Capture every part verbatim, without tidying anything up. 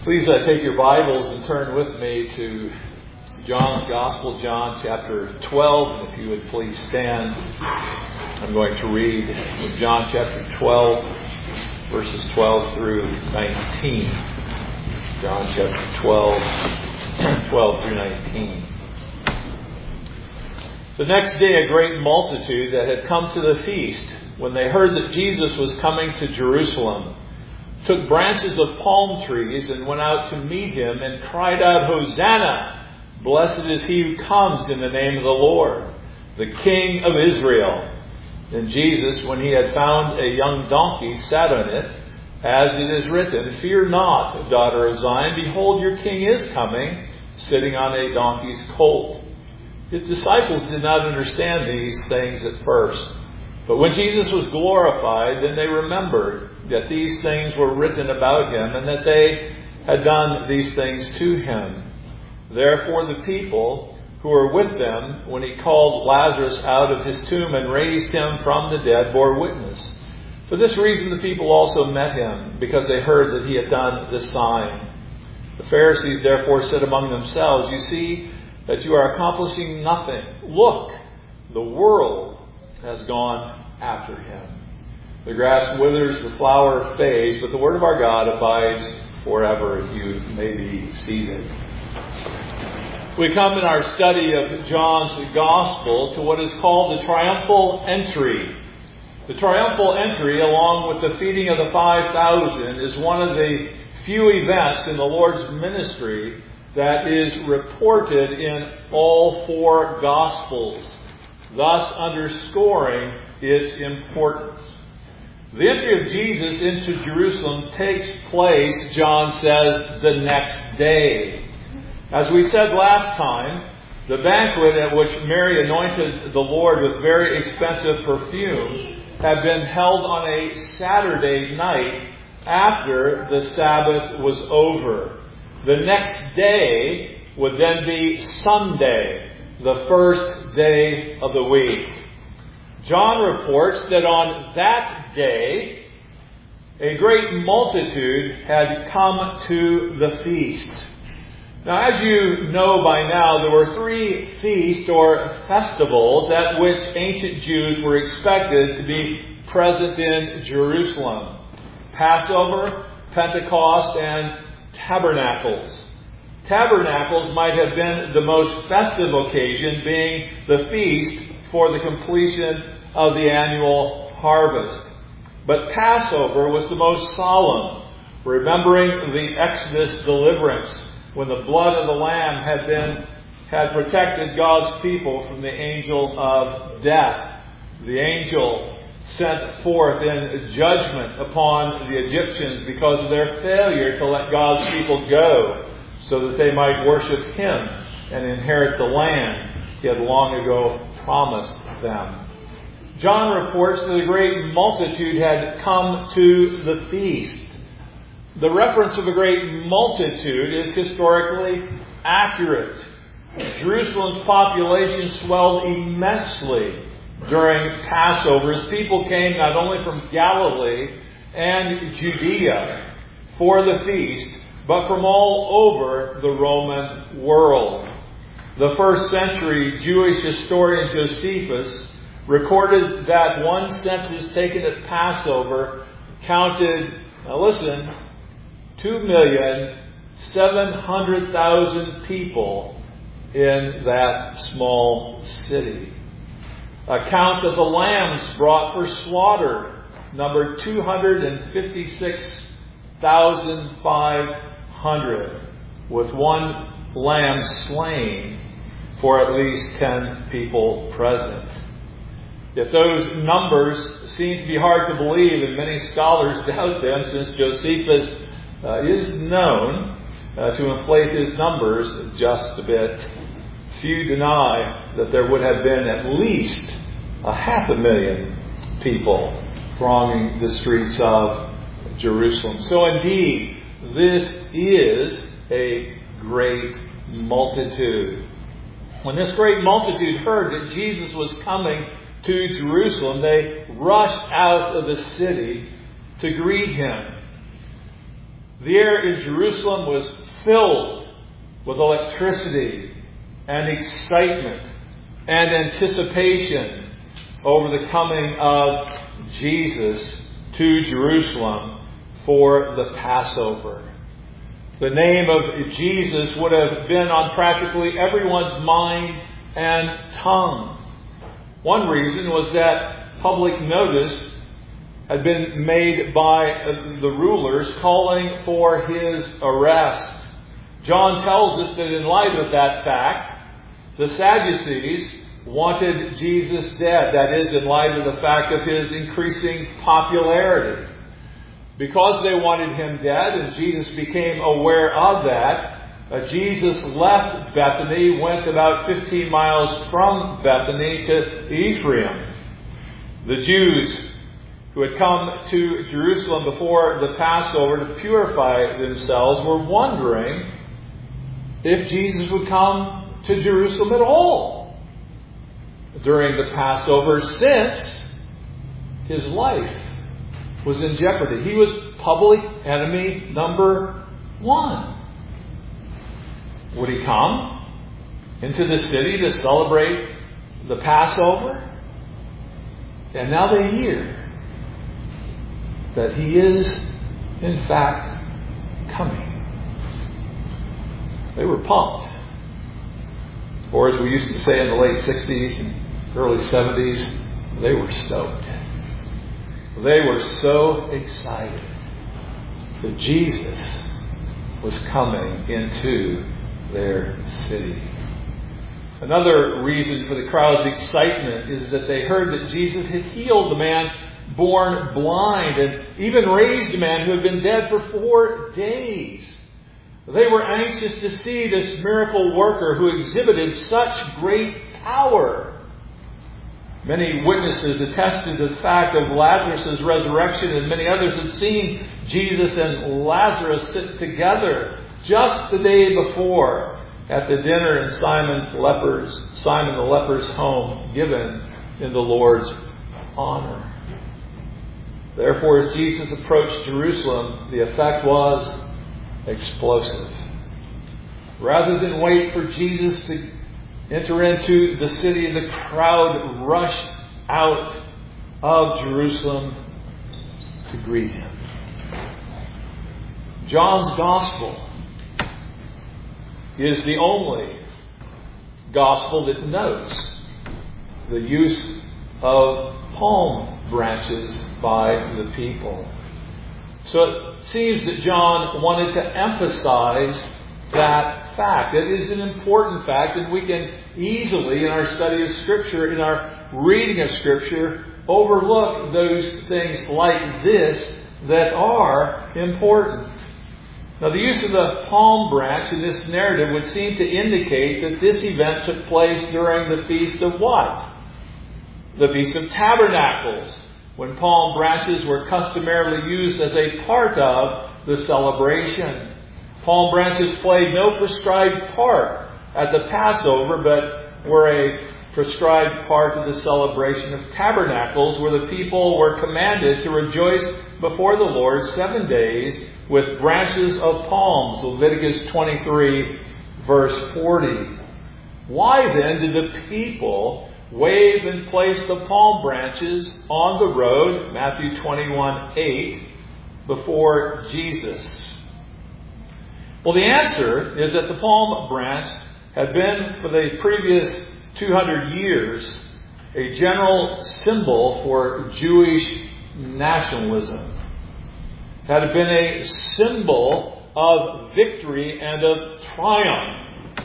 Please uh, take your Bibles and turn with me to John's Gospel, John chapter twelve. And if you would please stand, I'm going to read John chapter twelve, verses twelve through nineteen. John chapter twelve, twelve through nineteen. The next day, a great multitude that had come to the feast, when they heard that Jesus was coming to Jerusalem, took branches of palm trees and went out to meet him and cried out, "Hosanna! Blessed is he who comes in the name of the Lord, the King of Israel." Then Jesus, when he had found a young donkey, sat on it, as it is written, "Fear not, daughter of Zion, behold, your king is coming, sitting on a donkey's colt." His disciples did not understand these things at first. But when Jesus was glorified, then they remembered that these things were written about him and that they had done these things to him. Therefore the people who were with them when he called Lazarus out of his tomb and raised him from the dead bore witness. For this reason the people also met him, because they heard that he had done this sign. The Pharisees therefore said among themselves, "You see that you are accomplishing nothing. Look, the world has gone after him." The grass withers, the flower fades, but the word of our God abides forever. You may be seated. We come in our study of John's Gospel to what is called the triumphal entry. The triumphal entry, along with the feeding of the five thousand, is one of the few events in the Lord's ministry that is reported in all four Gospels, thus underscoring its importance. The entry of Jesus into Jerusalem takes place, John says, the next day. As we said last time, the banquet at which Mary anointed the Lord with very expensive perfume had been held on a Saturday night after the Sabbath was over. The next day would then be Sunday, the first day of the week. John reports that on that day, a great multitude had come to the feast. Now, as you know by now, there were three feasts or festivals at which ancient Jews were expected to be present in Jerusalem: Passover, Pentecost, and Tabernacles. Tabernacles might have been the most festive occasion, being the feast for the completion of the annual harvest. But Passover was the most solemn, remembering the Exodus deliverance, when the blood of the Lamb had been had protected God's people from the angel of death. The angel sent forth in judgment upon the Egyptians because of their failure to let God's people go, so that they might worship him and inherit the land he had long ago promised them. John reports that a great multitude had come to the feast. The reference of a great multitude is historically accurate. Jerusalem's population swelled immensely during Passover as people came not only from Galilee and Judea for the feast, but from all over the Roman world. The first century Jewish historian Josephus recorded that one census taken at Passover counted, now listen, two million seven hundred thousand people in that small city. A count of the lambs brought for slaughter numbered two hundred fifty-six thousand five hundred, with one lamb slain for at least ten people present. Yet those numbers seem to be hard to believe, and many scholars doubt them, since Josephus uh, is known uh, to inflate his numbers just a bit. Few deny that there would have been at least a half a million people thronging the streets of Jerusalem. So indeed, this is a great multitude. When this great multitude heard that Jesus was coming to Jerusalem, they rushed out of the city to greet him. The air in Jerusalem was filled with electricity and excitement and anticipation over the coming of Jesus to Jerusalem for the Passover. The name of Jesus would have been on practically everyone's mind and tongue. One reason was that public notice had been made by the rulers calling for his arrest. John tells us that in light of that fact, the Sadducees wanted Jesus dead. That is, in light of the fact of his increasing popularity. Because they wanted him dead, and Jesus became aware of that, uh, Jesus left Bethany, went about fifteen miles from Bethany to Ephraim. The Jews who had come to Jerusalem before the Passover to purify themselves were wondering if Jesus would come to Jerusalem at all during the Passover, since his life was in jeopardy. He was public enemy number one. Would he come into the city to celebrate the Passover? And now they hear that he is, in fact, coming. They were pumped. Or as we used to say in the late sixties and early seventies, they were stoked. They were so excited that Jesus was coming into their city. Another reason for the crowd's excitement is that they heard that Jesus had healed the man born blind and even raised a man who had been dead for four days. They were anxious to see this miracle worker who exhibited such great power. Many witnesses attested to the fact of Lazarus' resurrection, and many others had seen Jesus and Lazarus sit together just the day before at the dinner in Simon leper's, Simon the leper's home, given in the Lord's honor. Therefore, as Jesus approached Jerusalem, the effect was explosive. Rather than wait for Jesus to enter into the city, the crowd rushed out of Jerusalem to greet him. John's Gospel is the only Gospel that notes the use of palm branches by the people. So it seems that John wanted to emphasize that fact. It is an important fact, and we can easily, in our study of Scripture, in our reading of Scripture, overlook those things like this that are important. Now, the use of the palm branch in this narrative would seem to indicate that this event took place during the Feast of what? The Feast of Tabernacles, when palm branches were customarily used as a part of the celebration. Palm branches played no prescribed part at the Passover, but were a prescribed part of the celebration of Tabernacles, where the people were commanded to rejoice before the Lord seven days with branches of palms. Leviticus twenty-three, verse forty. Why then did the people wave and place the palm branches on the road, Matthew twenty-one, eight, before Jesus? Well, the answer is that the palm branch had been, for the previous two hundred years, a general symbol for Jewish nationalism. It had been a symbol of victory and of triumph.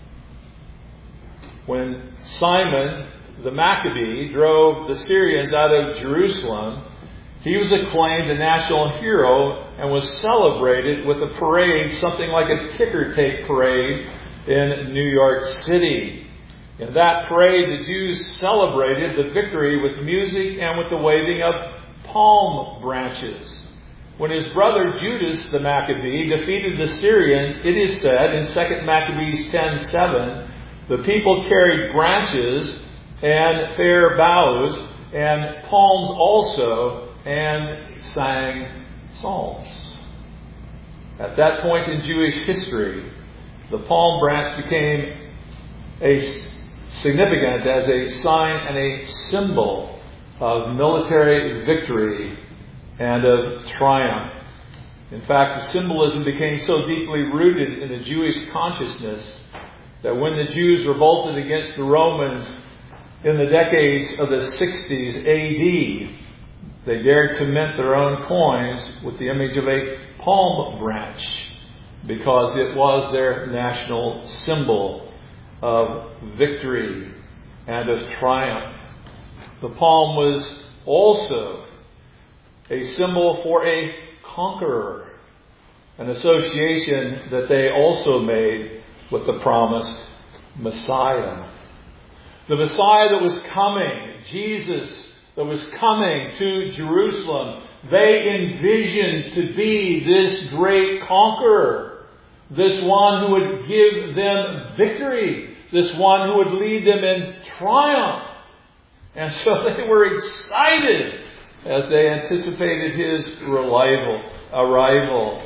When Simon the Maccabee drove the Syrians out of Jerusalem, he was acclaimed a national hero and was celebrated with a parade, something like a ticker tape parade in New York City. In that parade, the Jews celebrated the victory with music and with the waving of palm branches. When his brother Judas the Maccabee defeated the Syrians, it is said in Second Maccabees ten seven, the people carried branches and fair boughs and palms also, and sang psalms. At that point in Jewish history, the palm branch became a significant as a sign and a symbol of military victory and of triumph. In fact, the symbolism became so deeply rooted in the Jewish consciousness that when the Jews revolted against the Romans in the decades of the sixties A D, they dared to mint their own coins with the image of a palm branch because it was their national symbol of victory and of triumph. The palm was also a symbol for a conqueror, an association that they also made with the promised Messiah. The Messiah that was coming, Jesus that was coming to Jerusalem, they envisioned to be this great conqueror, this one who would give them victory, this one who would lead them in triumph. And so they were excited as they anticipated his arrival. arrival.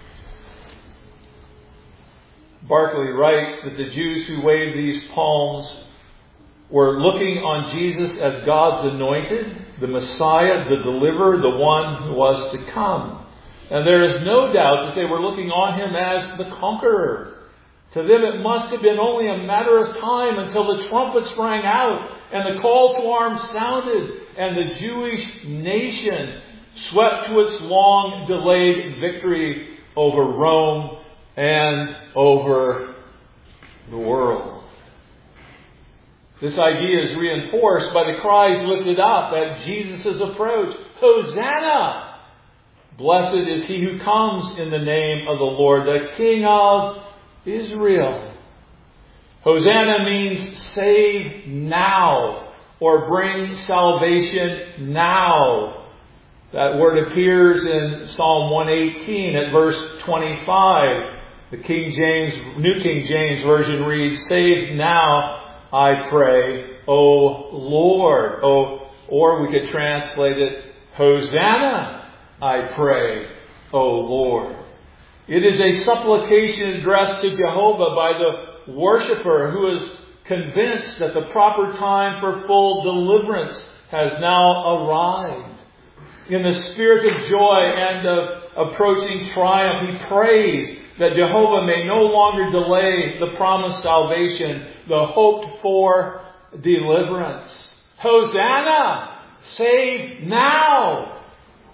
Barclay writes that the Jews who waved these palms were looking on Jesus as God's anointed, the Messiah, the deliverer, the one who was to come. And there is no doubt that they were looking on him as the conqueror. To them it must have been only a matter of time until the trumpets rang out and the call to arms sounded and the Jewish nation swept to its long-delayed victory over Rome and over the world. This idea is reinforced by the cries lifted up at Jesus' approach. Hosanna! Blessed is he who comes in the name of the Lord, the King of Israel. Hosanna means save now or bring salvation now. That word appears in Psalm one eighteen at verse twenty-five. The King James, New King James Version reads, save now, I pray, O Lord. O, or we could translate it, Hosanna, I pray, O Lord. It is a supplication addressed to Jehovah by the worshiper who is convinced that the proper time for full deliverance has now arrived. In the spirit of joy and of approaching triumph, he prays that Jehovah may no longer delay the promised salvation, the hoped for deliverance. Hosanna! Save now!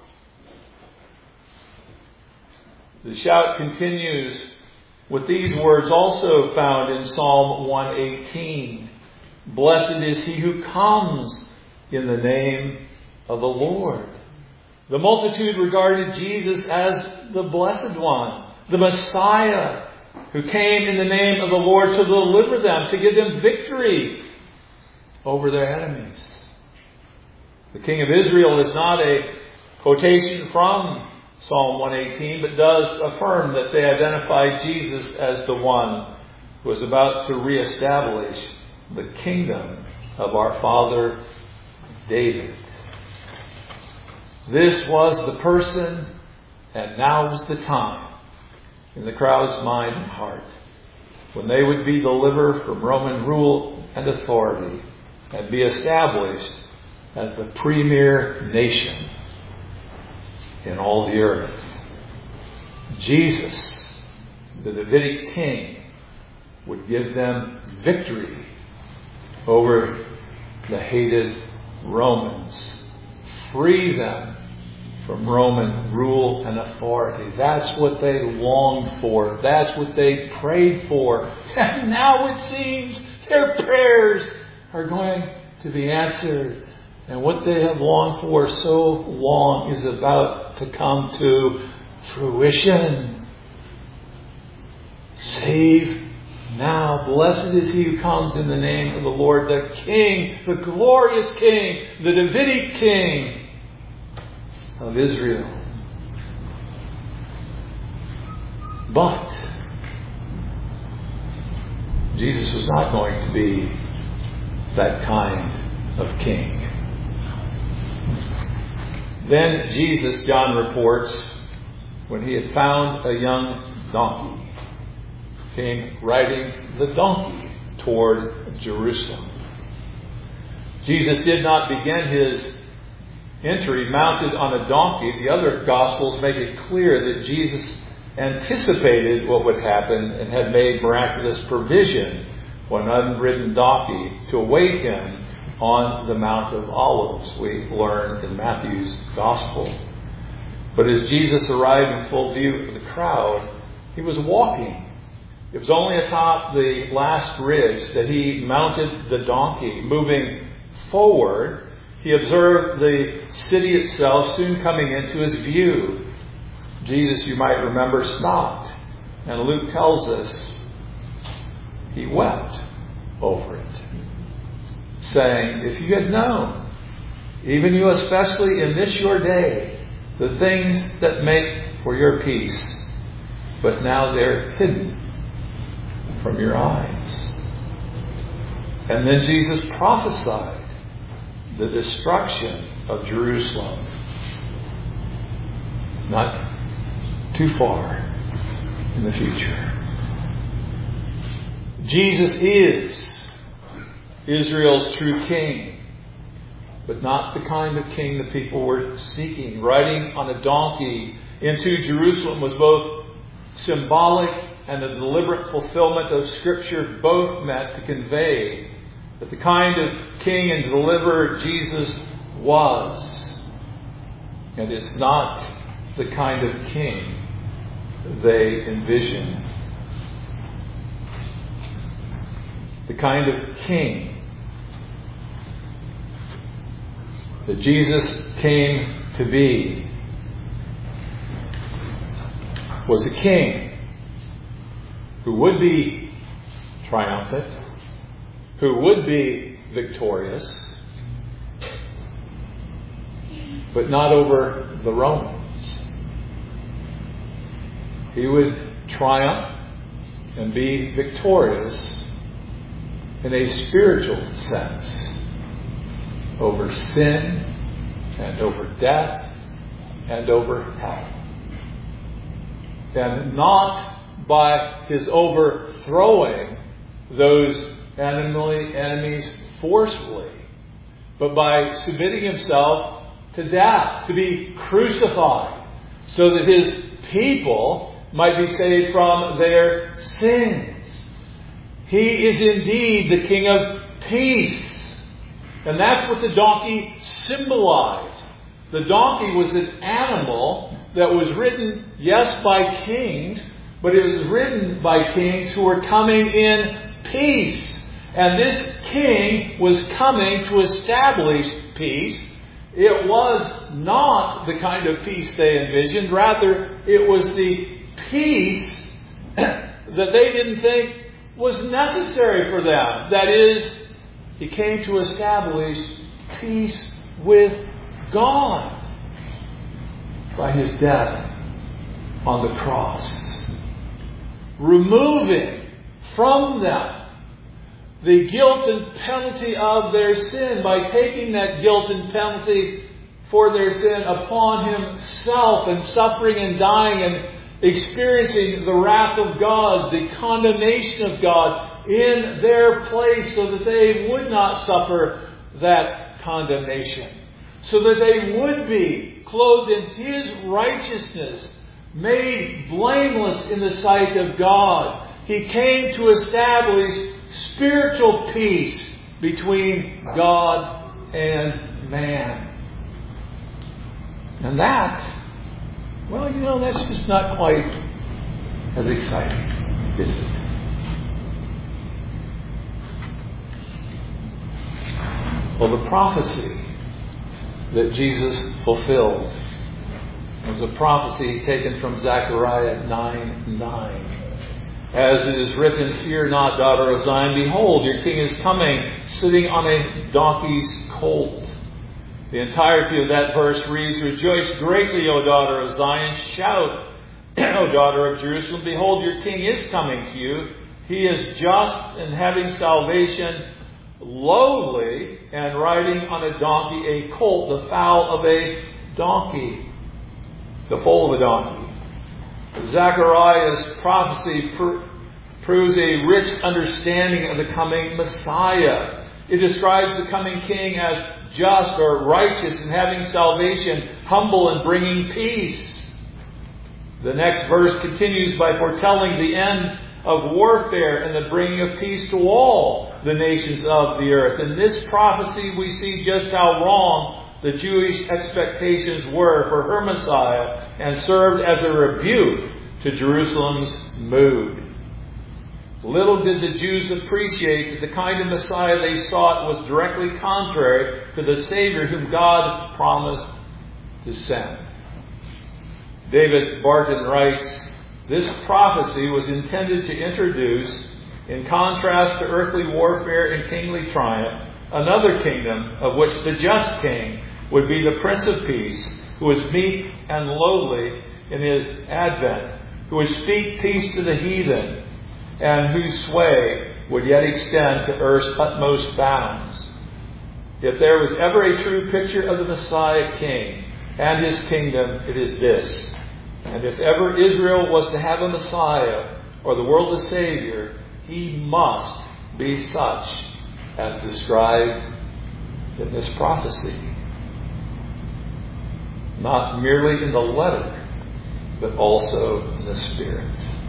The shout continues with these words also found in Psalm one eighteen. Blessed is he who comes in the name of the Lord. The multitude regarded Jesus as the Blessed One, the Messiah, who came in the name of the Lord to deliver them, to give them victory over their enemies. The King of Israel is not a quotation from Psalm one eighteen, but does affirm that they identify Jesus as the one who is about to reestablish the kingdom of our father David. This was the person, and now was the time, in the crowd's mind and heart, when they would be delivered from Roman rule and authority and be established as the premier nation in all the earth. Jesus, the Davidic king, would give them victory over the hated Romans, free them from Roman rule and authority. That's what they longed for. That's what they prayed for. And now it seems their prayers are going to be answered. And what they have longed for so long is about to come to fruition. Save now. Blessed is he who comes in the name of the Lord, the King, the glorious King, the Davidic King of Israel. But Jesus was not going to be that kind of king. Then Jesus, John reports, when he had found a young donkey, came riding the donkey toward Jerusalem. Jesus did not begin his entry mounted on a donkey. The other Gospels make it clear that Jesus anticipated what would happen and had made miraculous provision for an unridden donkey to await him on the Mount of Olives, we learn in Matthew's Gospel. But as Jesus arrived in full view of the crowd, he was walking. It was only atop the last ridge that he mounted the donkey. Moving forward, he observed the city itself soon coming into his view. Jesus, you might remember, stopped. And Luke tells us he wept over it, saying, if you had known, even you especially in this your day, the things that make for your peace, but now they're hidden from your eyes. And then Jesus prophesied the destruction of Jerusalem not too far in the future. Jesus is Israel's true king, but not the kind of king the people were seeking. Riding on a donkey into Jerusalem was both symbolic and a deliberate fulfillment of Scripture, both meant to convey that the kind of king and deliverer Jesus was, and is not the kind of king they envisioned. The kind of king that Jesus came to be was a king who would be triumphant, who would be victorious, but not over the Romans. He would triumph and be victorious in a spiritual sense over sin and over death and over hell. And not by his overthrowing those enemy, enemies forcefully, but by submitting himself to death, to be crucified, so that his people might be saved from their sins. He is indeed the King of peace. And that's what the donkey symbolized. The donkey was an animal that was ridden, yes, by kings, but it was ridden by kings who were coming in peace. And this king was coming to establish peace. It was not the kind of peace they envisioned. Rather, it was the peace that they didn't think was necessary for them. That is, he came to establish peace with God by his death on the cross, removing from them the guilt and penalty of their sin by taking that guilt and penalty for their sin upon himself and suffering and dying and experiencing the wrath of God, the condemnation of God in their place, so that they would not suffer that condemnation, so that they would be clothed in his righteousness, made blameless in the sight of God. He came to establish spiritual peace between God and man. And that, well, you know, that's just not quite as exciting, is it? Well, the prophecy that Jesus fulfilled was a prophecy taken from Zechariah nine nine. As it is written, "Fear not, daughter of Zion, behold, your king is coming, sitting on a donkey's colt." The entirety of that verse reads, "Rejoice greatly, O daughter of Zion. Shout, O daughter of Jerusalem. Behold, your king is coming to you. He is just and having salvation, lowly, and riding on a donkey, a colt, the foal of a donkey." The foal of a donkey. Zechariah's prophecy pr- proves a rich understanding of the coming Messiah. It describes the coming king as just or righteous and having salvation, humble and bringing peace. The next verse continues by foretelling the end of warfare and the bringing of peace to all the nations of the earth. In this prophecy we see just how wrong the Jewish expectations were for her Messiah and served as a rebuke to Jerusalem's mood. Little did the Jews appreciate that the kind of Messiah they sought was directly contrary to the Savior whom God promised to send. David Barton writes, "This prophecy was intended to introduce, in contrast to earthly warfare and kingly triumph, another kingdom of which the just king would be the Prince of Peace, who was meek and lowly in his advent, who would speak peace to the heathen, and whose sway would yet extend to earth's utmost bounds." If there was ever a true picture of the Messiah King and his kingdom, it is this. And if ever Israel was to have a Messiah, or the world a Savior, he must be such as described in this prophecy. Not merely in the letter, but also in the spirit.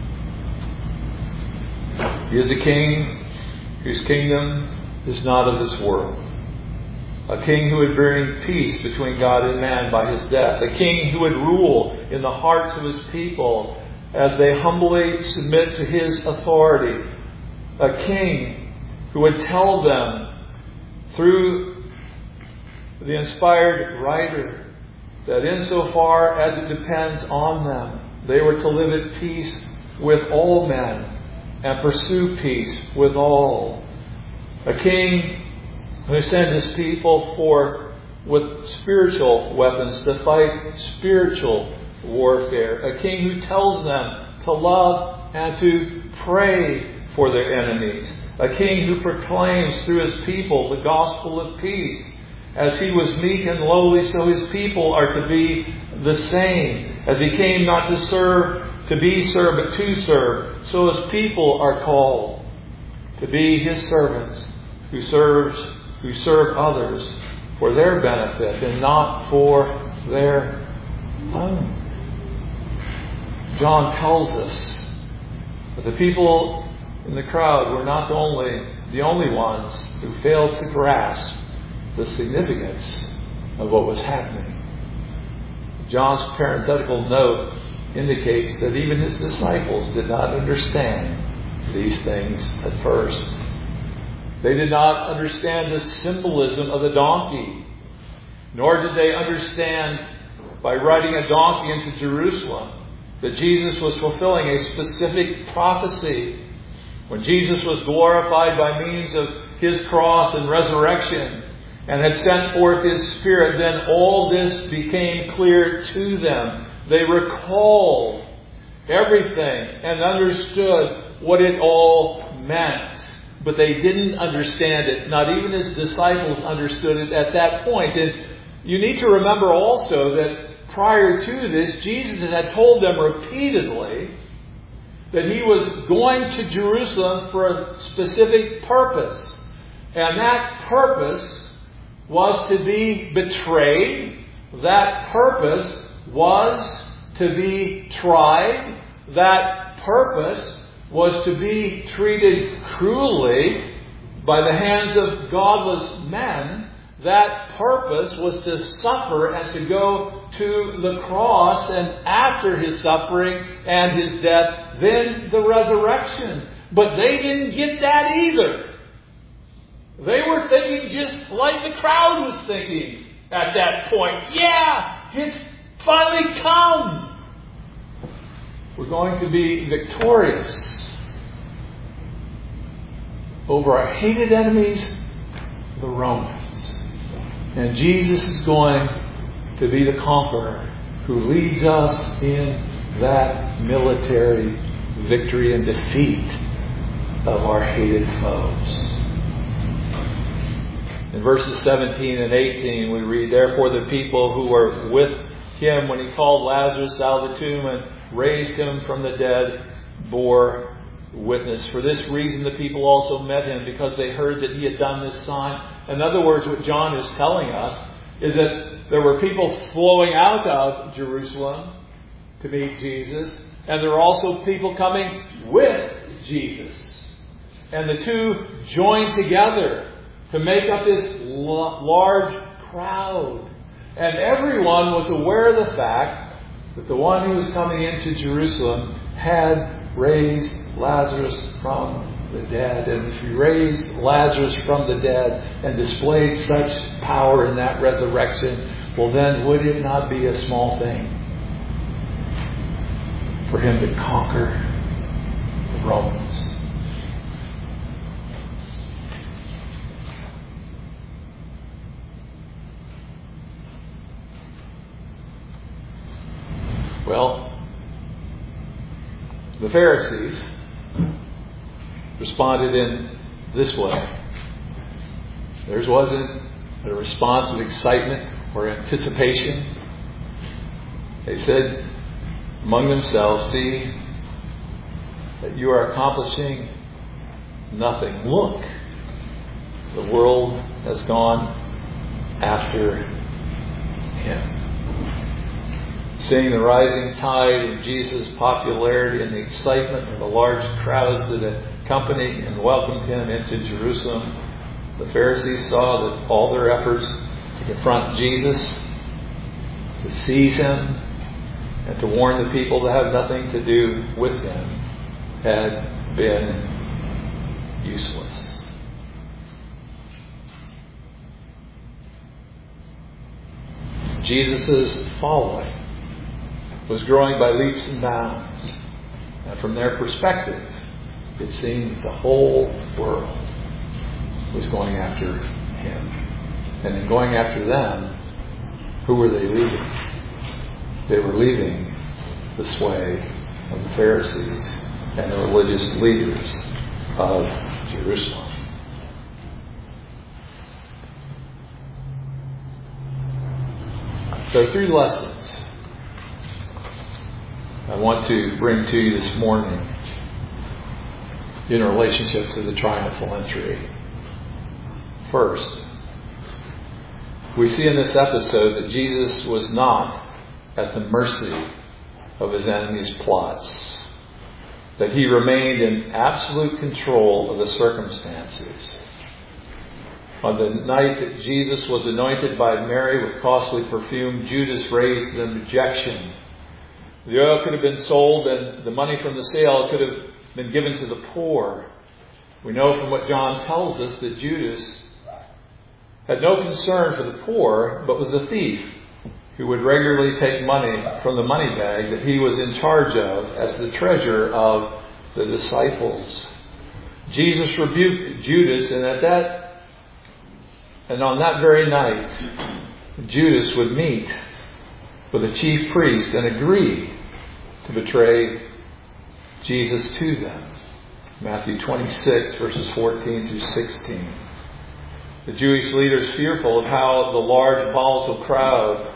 He is a king whose kingdom is not of this world. A king who would bring peace between God and man by his death. A king who would rule in the hearts of his people as they humbly submit to his authority. A king who would tell them through the inspired writer that insofar as it depends on them, they were to live at peace with all men and pursue peace with all. A king who sent his people forth with spiritual weapons to fight spiritual warfare. A king who tells them to love and to pray for their enemies. A king who proclaims through his people the gospel of peace. As he was meek and lowly, so his people are to be the same. As he came not to serve, to be served, but to serve, so his people are called to be his servants who serves, who serve others for their benefit and not for their own. John tells us that the people in the crowd were not only the only ones who failed to grasp the significance of what was happening. John's parenthetical note indicates that even his disciples did not understand these things at first. They did not understand the symbolism of the donkey, nor did they understand by riding a donkey into Jerusalem that Jesus was fulfilling a specific prophecy. When Jesus was glorified by means of his cross and resurrection and had sent forth his Spirit, then all this became clear to them. They recalled everything and understood what it all meant. But they didn't understand it. Not even his disciples understood it at that point. And you need to remember also that prior to this, Jesus had told them repeatedly that he was going to Jerusalem for a specific purpose. And that purpose was to be betrayed. That purpose was to be tried. That purpose was to be treated cruelly by the hands of godless men. That purpose was to suffer and to go to the cross, and after his suffering and his death, then the resurrection. But they didn't get that either. They were thinking just like the crowd was thinking at that point. Yeah, it's finally come. We're going to be victorious over our hated enemies, the Romans. And Jesus is going to be the conqueror who leads us in that military victory and defeat of our hated foes. In verses seventeen and eighteen we read, "Therefore the people who were with him when he called Lazarus out of the tomb and raised him from the dead bore witness. For this reason the people also met him, because they heard that he had done this sign. In other words, what John is telling us is that there were people flowing out of Jerusalem to meet Jesus, and there were also people coming with Jesus. And the two joined together to make up this large crowd. And everyone was aware of the fact that the one who was coming into Jerusalem had raised Lazarus from the dead. And if he raised Lazarus from the dead and displayed such power in that resurrection, well then would it not be a small thing for him to conquer the Romans? Well, the Pharisees responded in this way. Theirs wasn't a response of excitement or anticipation. They said among themselves, "See that you are accomplishing nothing. Look, the world has gone after him." Seeing the rising tide of Jesus' popularity and the excitement of the large crowds that accompanied and welcomed him into Jerusalem, the Pharisees saw that all their efforts to confront Jesus, to seize him, and to warn the people to have nothing to do with him had been useless. Jesus' following was growing by leaps and bounds. And from their perspective, it seemed the whole world was going after him. And in going after them, who were they leaving? They were leaving the sway of the Pharisees and the religious leaders of Jerusalem. There are three lessons I want to bring to you this morning in relationship to the triumphal entry. First, we see in this episode that Jesus was not at the mercy of his enemies' plots, that he remained in absolute control of the circumstances. On the night that Jesus was anointed by Mary with costly perfume, Judas raised an objection. The oil could have been sold and the money from the sale could have been given to the poor. We know from what John tells us that Judas had no concern for the poor, but was a thief who would regularly take money from the money bag that he was in charge of as the treasurer of the disciples. Jesus rebuked Judas, and at that, and on that very night, Judas would meet with the chief priest and agree to betray Jesus to them. Matthew twenty-six, verses fourteen through sixteen. The Jewish leaders, fearful of how the large volatile crowd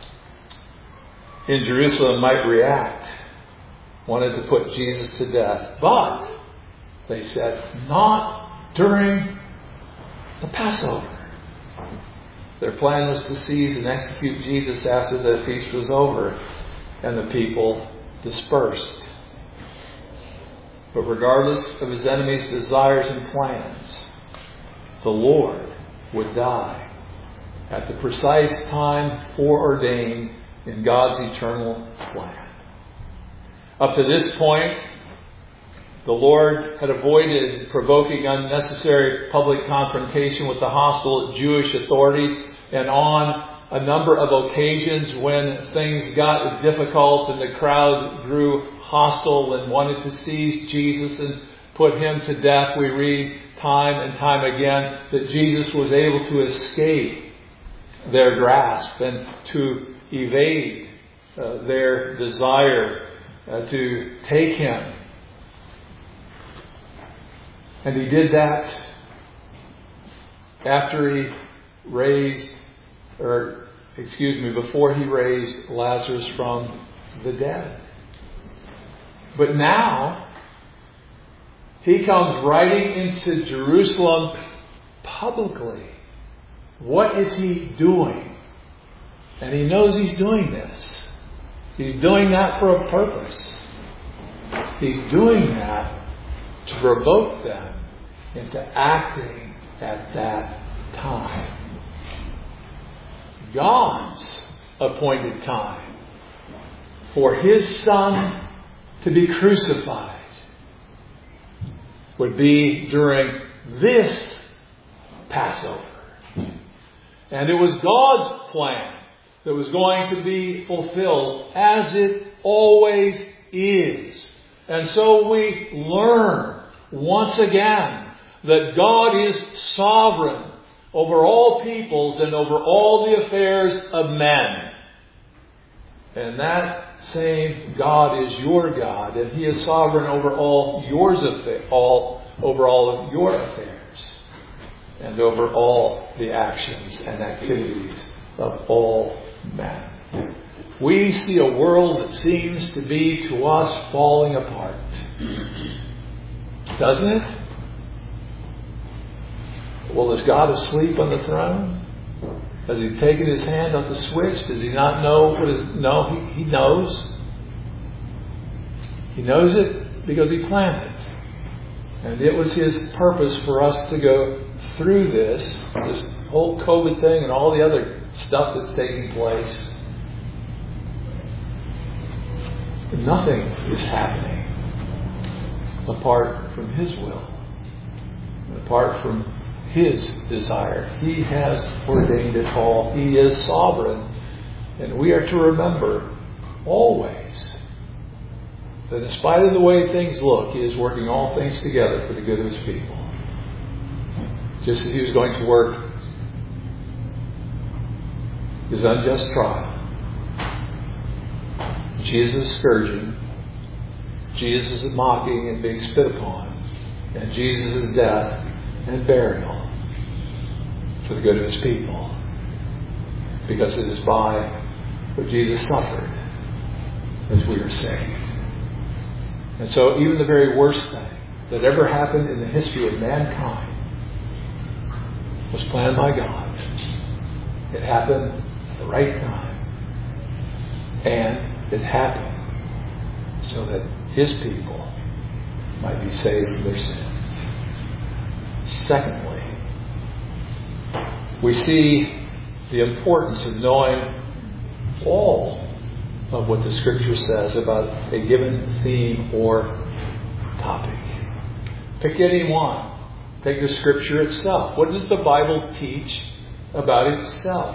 in Jerusalem might react, wanted to put Jesus to death. But, they said, not during the Passover. Their plan was to seize and execute Jesus after the feast was over and the people dispersed. But regardless of his enemies' desires and plans, the Lord would die at the precise time foreordained in God's eternal plan. Up to this point, the Lord had avoided provoking unnecessary public confrontation with the hostile Jewish authorities, and on a number of occasions when things got difficult and the crowd grew hostile and wanted to seize Jesus and put him to death, we read time and time again that Jesus was able to escape their grasp and to evade uh, their desire uh, to take him. And he did that after he raised, or excuse me, before he raised Lazarus from the dead. But now, he comes riding into Jerusalem publicly. What is he doing? And he knows he's doing this. He's doing that for a purpose. He's doing that to provoke them into acting at that time. God's appointed time for His Son to be crucified would be during this Passover. And it was God's plan that was going to be fulfilled, as it always is. And so we learn once again that God is sovereign over all peoples and over all the affairs of men. And that same God is your God, and He is sovereign over all yours affair, all over all of your affairs, and over all the actions and activities of all men. We see a world that seems to be to us falling apart. Doesn't it? Well, is God asleep on the throne? Has He taken His hand off the switch? Does He not know what is... No, He, he knows. He knows it because He planned it. And it was His purpose for us to go through this, this whole COVID thing and all the other stuff that's taking place. Nothing is happening apart from His will, apart from His desire. He has ordained it all. He is sovereign. And we are to remember always that in spite of the way things look, He is working all things together for the good of His people. Just as He was going to work His unjust trial, Jesus' scourging, Jesus' mocking and being spit upon, and Jesus' death and burial for the good of His people. Because it is by what Jesus suffered that we are saved. And so even the very worst thing that ever happened in the history of mankind was planned by God. It happened at the right time. And it happened so that His people might be saved from their sins. Secondly, we see the importance of knowing all of what the Scripture says about a given theme or topic. Pick any one. Take the Scripture itself. What does the Bible teach about itself?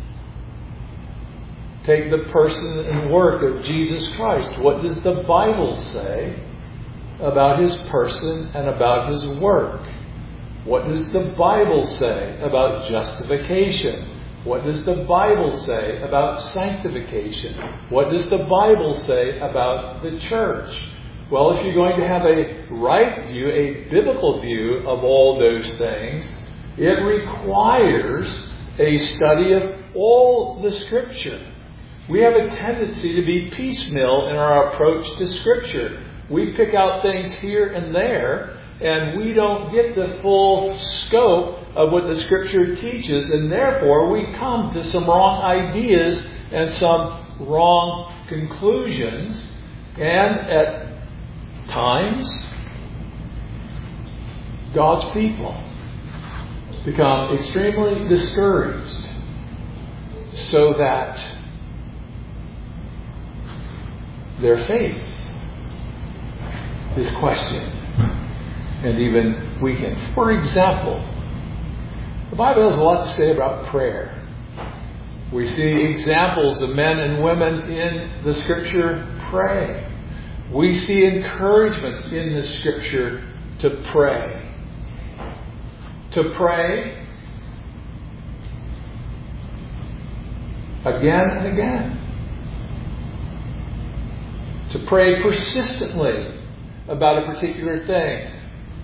Take the person and work of Jesus Christ. What does the Bible say about His person and about His work? What does the Bible say about justification? What does the Bible say about sanctification? What does the Bible say about the church? Well, if you're going to have a right view, a biblical view of all those things, it requires a study of all the Scripture. We have a tendency to be piecemeal in our approach to Scripture. We pick out things here and there, and we don't get the full scope of what the Scripture teaches, and therefore we come to some wrong ideas and some wrong conclusions, and at times God's people become extremely discouraged, so that their faith is questioned and even weakened. For example, the Bible has a lot to say about prayer. We see examples of men and women in the Scripture pray. We see encouragements in the Scripture to pray. To pray again and again. To pray persistently about a particular thing.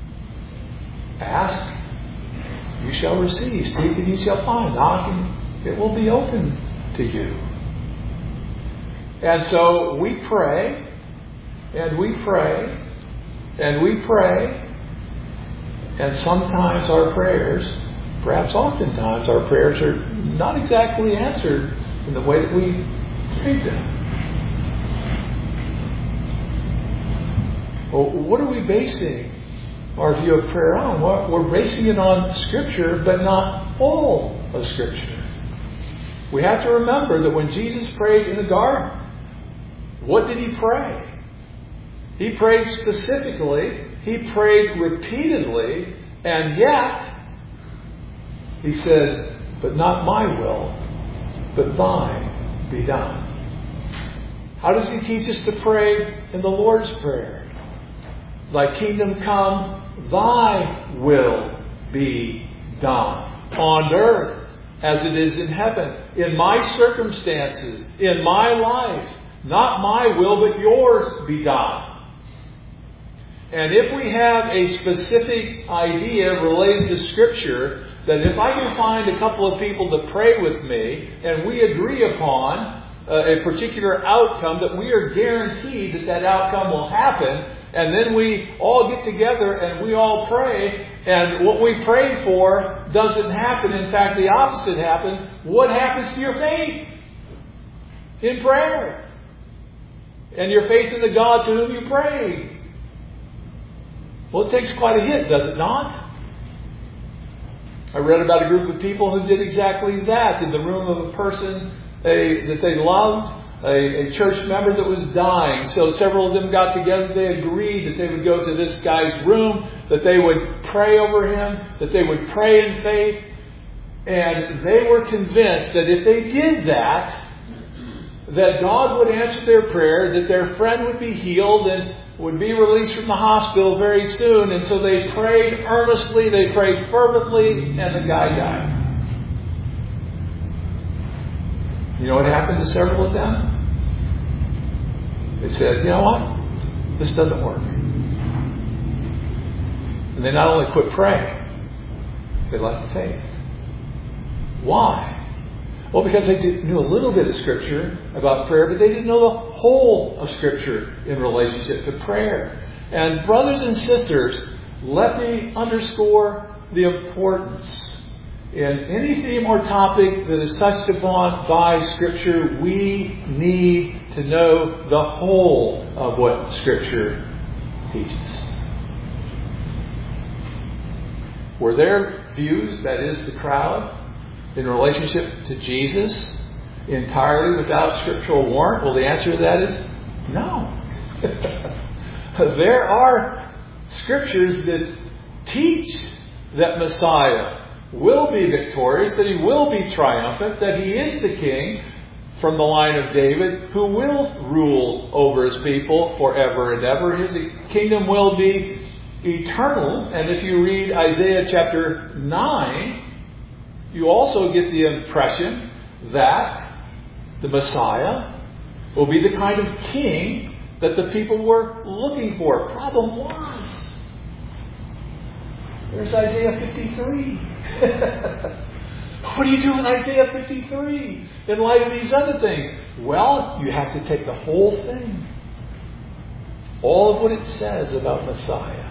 Ask, you shall receive. Seek, and you shall find. Knock, and it will be open to you. And so we pray, and we pray, and we pray, and sometimes our prayers, perhaps oftentimes our prayers are not exactly answered in the way that we prayed them. Well, what are we basing our view of prayer on? Well, we're basing it on Scripture, but not all of Scripture. We have to remember that when Jesus prayed in the garden, what did He pray? He prayed specifically, He prayed repeatedly, and yet He said, but not my will, but thine be done. How does He teach us to pray in the Lord's Prayer? Thy kingdom come, thy will be done on earth as it is in heaven. In my circumstances, in my life, not my will but yours be done. And if we have a specific idea related to Scripture, that if I can find a couple of people to pray with me and we agree upon uh, a particular outcome, that we are guaranteed that that outcome will happen, and then we all get together and we all pray, and what we prayed for doesn't happen. In fact, the opposite happens. What happens to your faith in prayer? And your faith in the God to whom you pray? Well, it takes quite a hit, does it not? I read about a group of people who did exactly that in the room of a person a, that they loved. A, a church member that was dying. So several of them got together. They agreed that they would go to this guy's room, that they would pray over him, that they would pray in faith. And they were convinced that if they did that, that God would answer their prayer, that their friend would be healed and would be released from the hospital very soon. And so they prayed earnestly, they prayed fervently, and the guy died. You know what happened to several of them? They said, you know what? This doesn't work. And they not only quit praying, they left the faith. Why? Well, because they did, knew a little bit of Scripture about prayer, but they didn't know the whole of Scripture in relationship to prayer. And brothers and sisters, let me underscore the importance. In any theme or topic that is touched upon by Scripture, we need to know the whole of what Scripture teaches. Were their views, that is the crowd, in relationship to Jesus entirely without scriptural warrant? Well, the answer to that is no. There are Scriptures that teach that Messiah will be victorious, that He will be triumphant, that He is the King from the line of David who will rule over His people forever and ever. His kingdom will be eternal. And if you read Isaiah chapter nine, you also get the impression that the Messiah will be the kind of king that the people were looking for. Problem was, there's Isaiah fifty-three. What do you do with Isaiah fifty-three in light of these other things? Well, you have to take the whole thing. All of what it says about Messiah.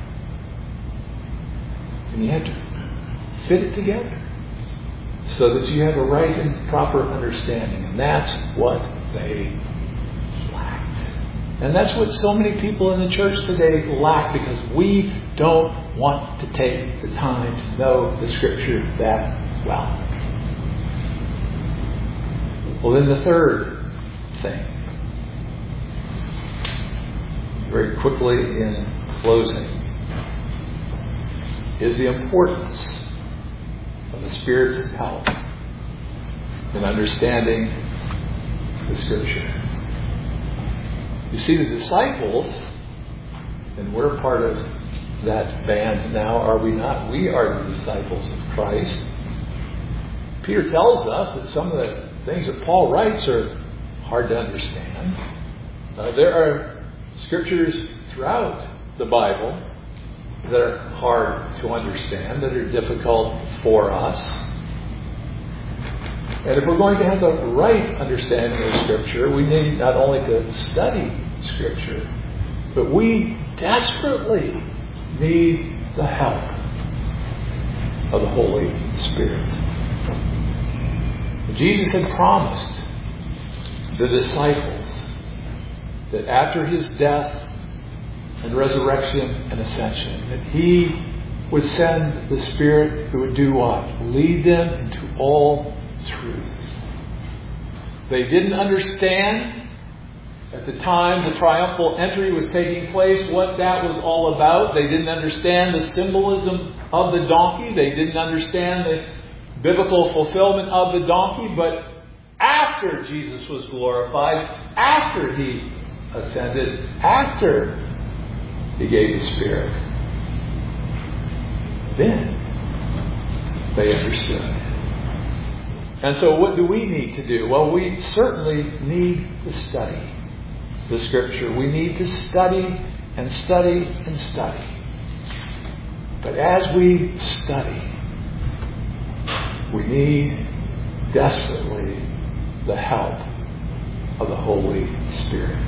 And you have to fit it together so that you have a right and proper understanding. And that's what they lacked. And that's what so many people in the church today lack, because we don't want to take the time to know the Scripture that well. Well, then the third thing, very quickly in closing, is the importance of the Spirit's help in understanding the Scripture. You see, the disciples, and we're part of that band now, are we not? We are the disciples of Christ. Peter tells us that some of the things that Paul writes are hard to understand. Uh, there are Scriptures throughout the Bible that are hard to understand, that are difficult for us. And if we're going to have the right understanding of Scripture, we need not only to study Scripture But we desperately need the help of the Holy Spirit. Jesus had promised the disciples that after his death and resurrection and ascension, that he would send the Spirit who would do what? Lead them into all truth. They didn't understand at the time the triumphal entry was taking place what that was all about. They didn't understand the symbolism of the donkey. They didn't understand the biblical fulfillment of the donkey. But after Jesus was glorified, after he ascended, after he gave the Spirit, then they understood. And so what do we need to do? Well, we certainly need to study the Scripture. We need to study and study and study. But as we study, we need desperately the help of the Holy Spirit.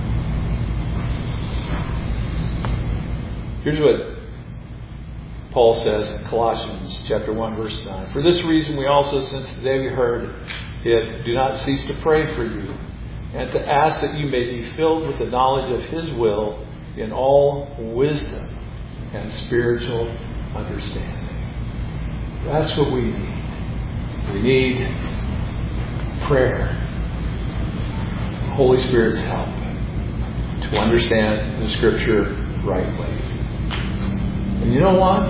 Here's what Paul says in Colossians chapter one, verse nine. For this reason we also, since the day we heard it, do not cease to pray for you, and to ask that you may be filled with the knowledge of his will in all wisdom and spiritual understanding. That's what we need. We need prayer, Holy Spirit's help to understand the Scripture rightly. And you know what?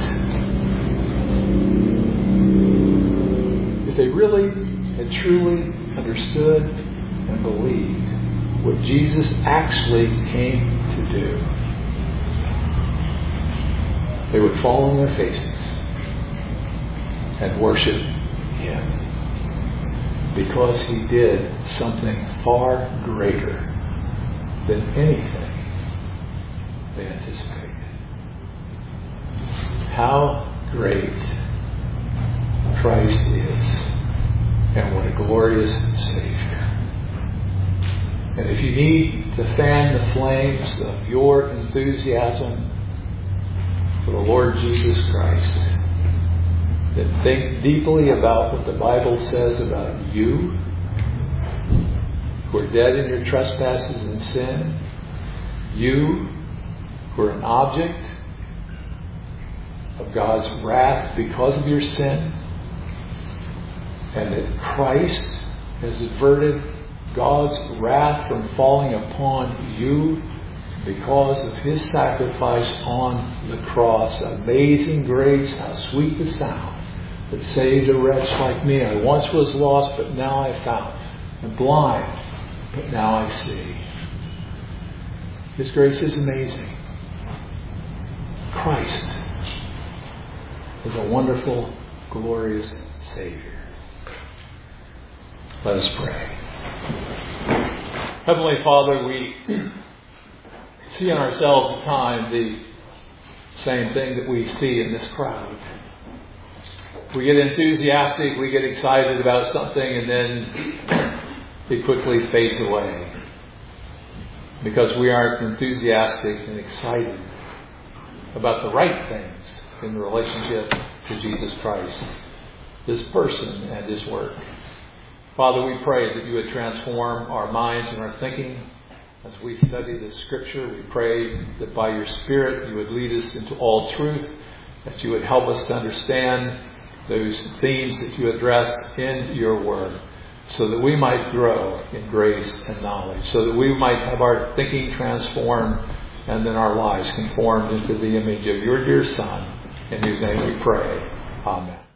If they really and truly understood and believed what Jesus actually came to do, they would fall on their faces and worship him, because he did something far greater than anything they anticipated. How great Christ is, and what a glorious Savior. And if you need to fan the flames of your enthusiasm for the Lord Jesus Christ, then think deeply about what the Bible says about you, who are dead in your trespasses and sin, you who are an object of God's wrath because of your sin, and that Christ has averted God's wrath from falling upon you because of his sacrifice on the cross. Amazing grace, how sweet the sound that saved a wretch like me. I once was lost, but now I found. And blind, but now I see. His grace is amazing. Christ is a wonderful, glorious Savior. Let us pray. Heavenly Father, we see in ourselves at times the same thing that we see in this crowd. We get enthusiastic, we get excited about something, and then it quickly fades away because we aren't enthusiastic and excited about the right things in relationship to Jesus Christ, His person and His work. Father, we pray that you would transform our minds and our thinking as we study the Scripture. We pray that by your Spirit you would lead us into all truth, that you would help us to understand those themes that you address in your Word, so that we might grow in grace and knowledge, so that we might have our thinking transformed and then our lives conformed into the image of your dear Son, in whose name we pray. Amen.